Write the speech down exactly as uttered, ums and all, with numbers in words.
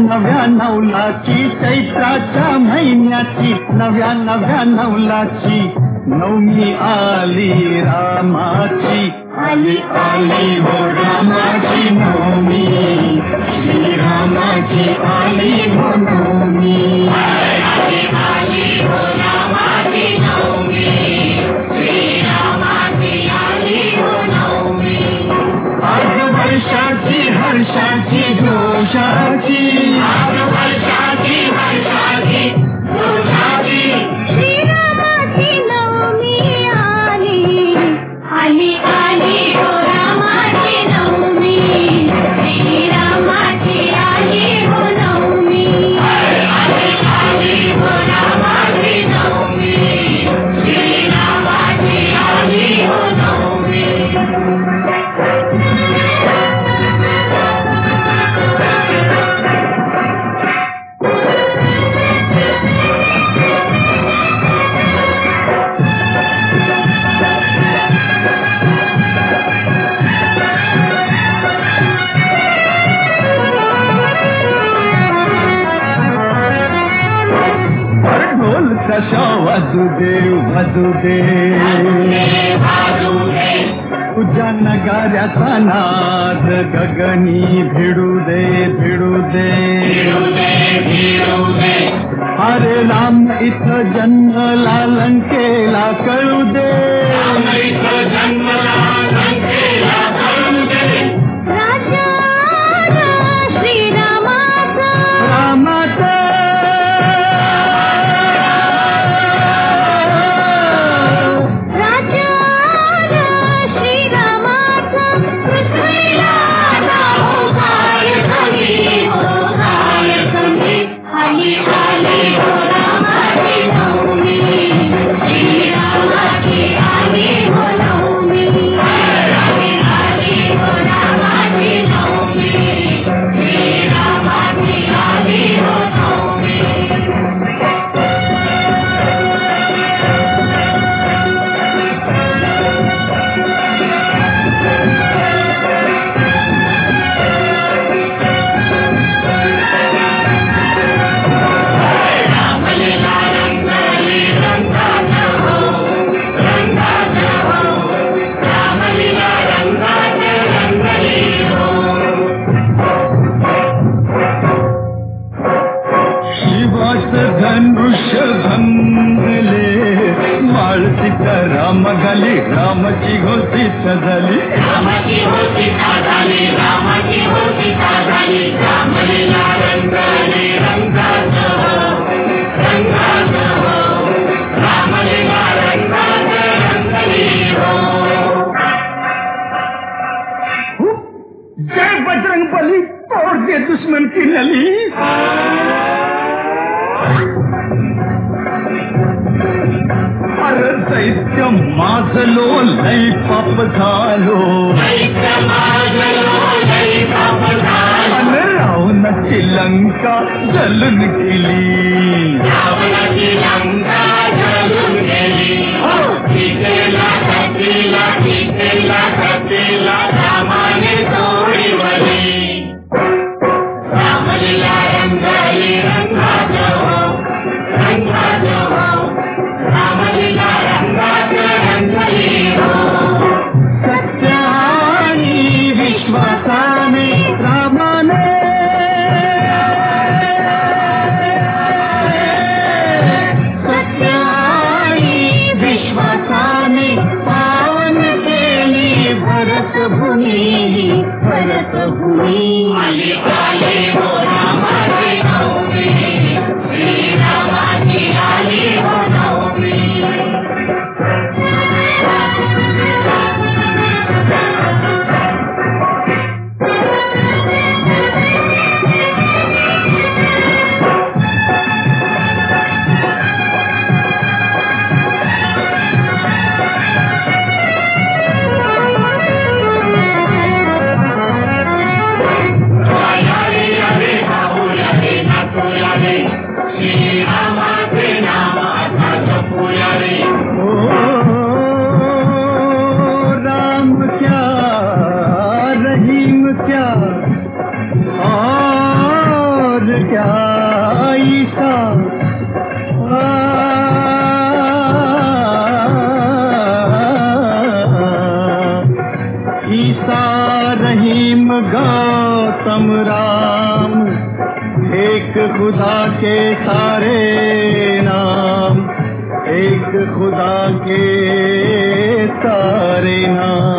नव्या नवलाची चैत्राच्या महिन्याची नव्या नव्या नवलाची नवमी आली रामाची आली आली हो रामाची नवमी श्रीरामाची आली हो नवमी आली आली हो रामाची नवमी श्रीरामाची आली हो नवमी आज वर्षाची हर्षाची जोशाची आज वर्षाची हर्षाची जोशाची श्रीरामाची नवमी आली आली आली हो रामाची नवमी श्रीरामाची आली हो नवमी आली आली हो रामाची नवमी श्रीरामाची आली हो नवमी कशा वाजू दे वाजू दे तुझ्या नगाऱ्याचा नाद गगनी भिडू दे भिडू दे अरे राम इथं जन्मला लंकेला कळू दे जन्मला लंकेला कळू दे राजा श्रीरामाचा रामाचा रामाची होती झाली रामाची होती झाली रामाची होती झाली रामलीला रंगली रंगाच रंगाच रामलीला रंगाच रंगली हो जय बजरंग बली तोड़ दे दुश्मन की नली दैत्य माझलो लई पाप झालो अन रावणाची लंका जलून गेली रावणाची लंका जलून गेली सीतेला सतीला सीतेला सतीला रामाने सोडवली रामलीला रंगली रंगाच रंगाच रामलीला सत्यानी विश्वासाने रामाने खुदा के सारे नाम